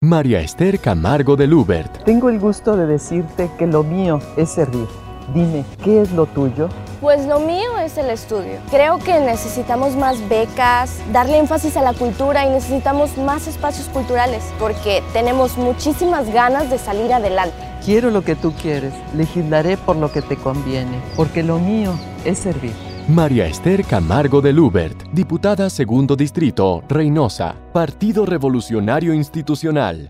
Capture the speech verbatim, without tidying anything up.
María Esther Camargo de Lubert. Tengo el gusto de decirte que lo mío es servir. Dime, ¿qué es lo tuyo? Pues lo mío es el estudio. Creo que necesitamos más becas, darle énfasis a la cultura y necesitamos más espacios culturales porque tenemos muchísimas ganas de salir adelante. Quiero lo que tú quieres, legislaré por lo que te conviene, porque lo mío es servir. María Esther Camargo de Lubert, diputada Segundo Distrito, Reynosa, Partido Revolucionario Institucional.